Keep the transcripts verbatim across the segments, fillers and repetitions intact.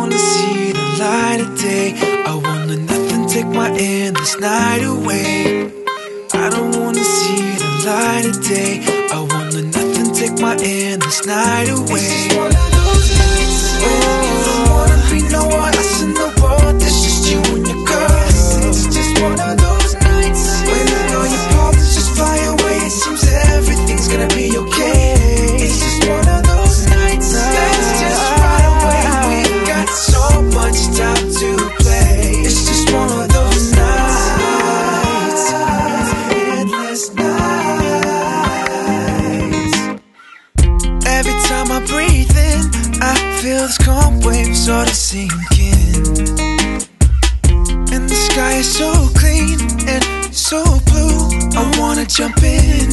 wanna see the light of day. I won't let nothing take my endless night away. I don't wanna see the light of day. I won't let nothing take my endless night away. It's just one of those nights when you don't wanna be no one else in the world. It's just you and your girl. It's just one of those nights when you know your problems just fly away. It seems everything's gonna be okay. It's just one of those nights. Let's just ride away. We got so much time to play. It's just one of those nights. Endless nights. Every time I breathe in, I feel this calm wave sort of sinking. And the sky is so clean and so blue, I wanna jump in.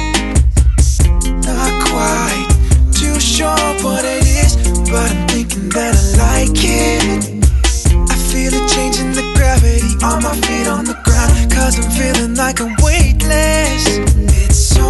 Not quite too sure what it is, but I'm thinking that I like it. I feel a change in the gravity on my feet on the ground, cause I'm feeling like I'm weightless. It's so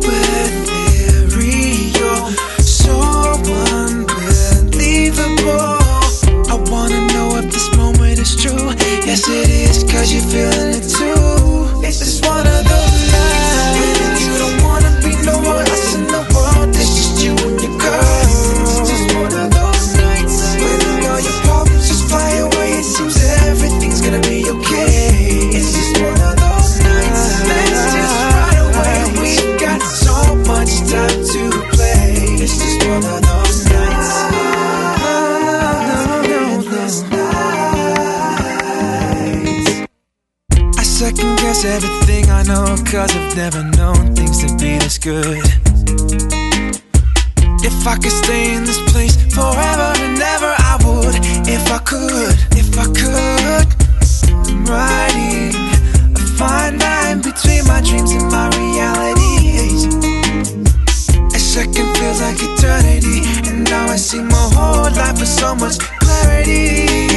ethereal, so unbelievable. I wanna know if this moment is true. Yes it is, cause you're feeling it too. It's just one of those nights when you don't wanna be no one else in the world. It's just you and your girl. It's just one of those nights when you know your problems just fly away. It seems everything's gonna be okay. It's just one of those nights. Let's just ride away. We got so much time to play. It's just one of those nights. Endless nights. I second guess everything I know, cause I've never known things to be this good. If I could stay in this place forever and ever, I would. If I could, if I could. I'm riding a fine line between my dreams and my realities. A second feels like eternity, and now I see my whole life with so much clarity.